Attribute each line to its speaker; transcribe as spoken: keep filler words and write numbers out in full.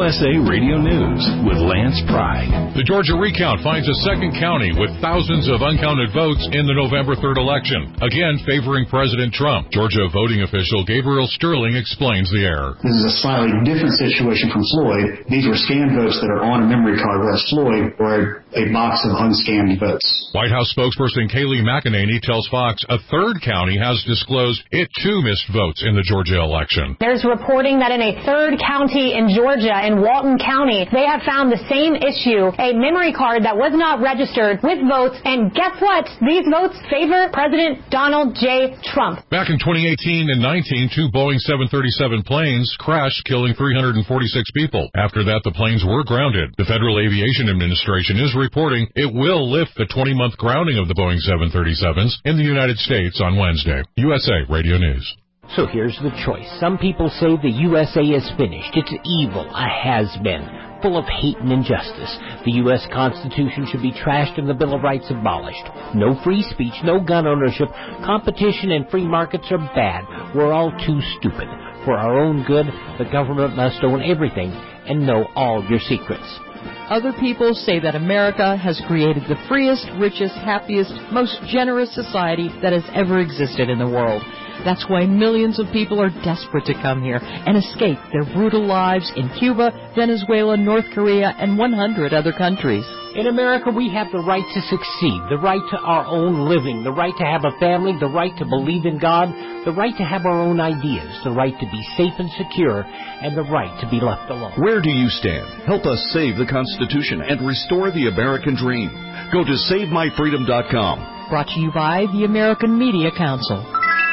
Speaker 1: S A Radio News with Lance Pride.
Speaker 2: The Georgia recount finds a second county with thousands of uncounted votes in the November third election, again favoring President Trump. Georgia voting official Gabriel Sterling explains the error.
Speaker 3: This is a slightly different situation from Floyd. These were scanned votes that are on a memory card, whereas Floyd were a box of unscanned votes.
Speaker 2: White House spokesperson Kayleigh McEnany tells Fox a third county has disclosed it too missed votes in the Georgia election.
Speaker 4: There's reporting that in a third county in Georgia, in Walton County, they have found the same issue, a memory card that was not registered with votes, and guess what? These votes favor President Donald J. Trump.
Speaker 2: Back in twenty eighteen and nineteen, two Boeing seven thirty-seven planes crashed, killing three hundred forty-six people. After that, the planes were grounded. The Federal Aviation Administration is reporting it will lift the twenty-month grounding of the Boeing seven thirty-sevens in the United States on Wednesday. U S A Radio News.
Speaker 5: So here's the choice. Some people say the U S A is finished. It's evil, a has-been, full of hate and injustice. The U S Constitution should be trashed and the Bill of Rights abolished. No free speech, no gun ownership. Competition and free markets are bad. We're all too stupid. For our own good, the government must own everything and know all your secrets.
Speaker 6: Other people say that America has created the freest, richest, happiest, most generous society that has ever existed in the world. That's why millions of people are desperate to come here and escape their brutal lives in Cuba, Venezuela, North Korea, and one hundred other countries.
Speaker 5: In America, we have the right to succeed, the right to our own living, the right to have a family, the right to believe in God, the right to have our own ideas, the right to be safe and secure, and the right to be left alone.
Speaker 7: Where do you stand? Help us save the Constitution and restore the American dream. Go to save my freedom dot com.
Speaker 6: Brought to you by the American Media Council.